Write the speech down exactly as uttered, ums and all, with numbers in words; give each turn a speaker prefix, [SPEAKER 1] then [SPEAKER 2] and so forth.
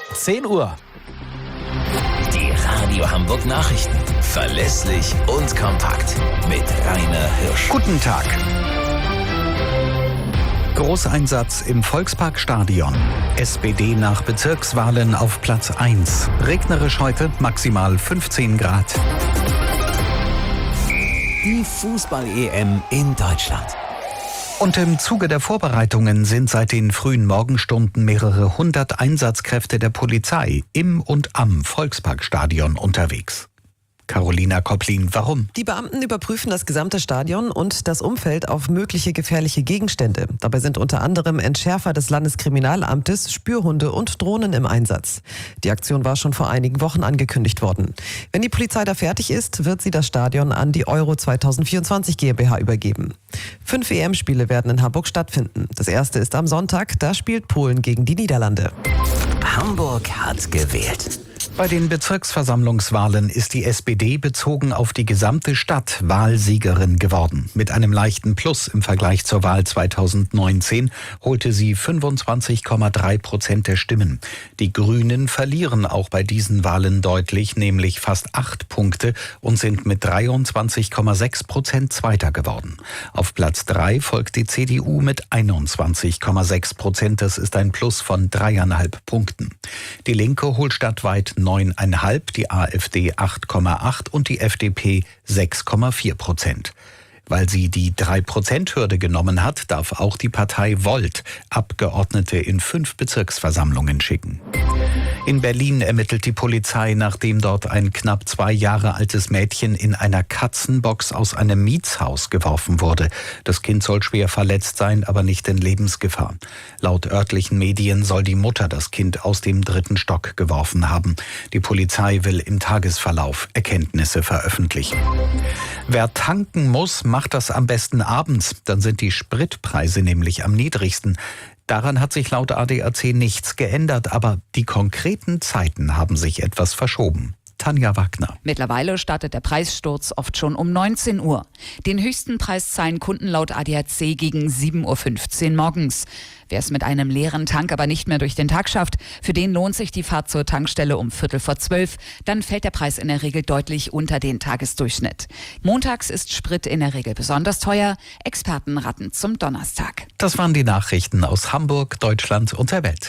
[SPEAKER 1] zehn Uhr.
[SPEAKER 2] Die Radio Hamburg Nachrichten. Verlässlich und kompakt. Mit Rainer Hirsch.
[SPEAKER 3] Guten Tag. Großeinsatz im Volksparkstadion. S P D nach Bezirkswahlen auf Platz eins. Regnerisch heute, maximal fünfzehn Grad.
[SPEAKER 2] Die Fußball-E M in Deutschland.
[SPEAKER 3] Und im Zuge der Vorbereitungen sind seit den frühen Morgenstunden mehrere hundert Einsatzkräfte der Polizei im und am Volksparkstadion unterwegs. Carolina Kopplin, warum?
[SPEAKER 4] Die Beamten überprüfen das gesamte Stadion und das Umfeld auf mögliche gefährliche Gegenstände. Dabei sind unter anderem Entschärfer des Landeskriminalamtes, Spürhunde und Drohnen im Einsatz. Die Aktion war schon vor einigen Wochen angekündigt worden. Wenn die Polizei da fertig ist, wird sie das Stadion an die Euro zwanzig vierundzwanzig GmbH übergeben. Fünf E M-Spiele werden in Hamburg stattfinden. Das erste ist am Sonntag, da spielt Polen gegen die Niederlande.
[SPEAKER 2] Hamburg hat gewählt.
[SPEAKER 3] Bei den Bezirksversammlungswahlen ist die S P D bezogen auf die gesamte Stadt Wahlsiegerin geworden. Mit einem leichten Plus im Vergleich zur Wahl zweitausendneunzehn holte sie fünfundzwanzig Komma drei Prozent der Stimmen. Die Grünen verlieren auch bei diesen Wahlen deutlich, nämlich fast acht Punkte und sind mit dreiundzwanzig Komma sechs Prozent Zweiter geworden. Auf Platz drei folgt die C D U mit einundzwanzig Komma sechs Prozent. Das ist ein Plus von dreieinhalb Punkten. Die Linke holt stadtweit neun Komma fünf, die AfD acht Komma acht und die F D P sechs Komma vier Prozent. Weil sie die drei Prozent Hürde genommen hat, darf auch die Partei Volt Abgeordnete in fünf Bezirksversammlungen schicken. In Berlin ermittelt die Polizei, nachdem dort ein knapp zwei Jahre altes Mädchen in einer Katzenbox aus einem Mietshaus geworfen wurde. Das Kind soll schwer verletzt sein, aber nicht in Lebensgefahr. Laut örtlichen Medien soll die Mutter das Kind aus dem dritten Stock geworfen haben. Die Polizei will im Tagesverlauf Erkenntnisse veröffentlichen. Wer tanken muss, macht das am besten abends. Dann sind die Spritpreise nämlich am niedrigsten. Daran hat sich laut A D A C nichts geändert, aber die konkreten Zeiten haben sich etwas verschoben. Tanja Wagner.
[SPEAKER 5] Mittlerweile startet der Preissturz oft schon um neunzehn Uhr. Den höchsten Preis zahlen Kunden laut A D A C gegen sieben Uhr fünfzehn morgens. Wer es mit einem leeren Tank aber nicht mehr durch den Tag schafft, für den lohnt sich die Fahrt zur Tankstelle um Viertel vor zwölf. Dann fällt der Preis in der Regel deutlich unter den Tagesdurchschnitt. Montags ist Sprit in der Regel besonders teuer. Experten raten zum Donnerstag.
[SPEAKER 3] Das waren die Nachrichten aus Hamburg, Deutschland und der Welt.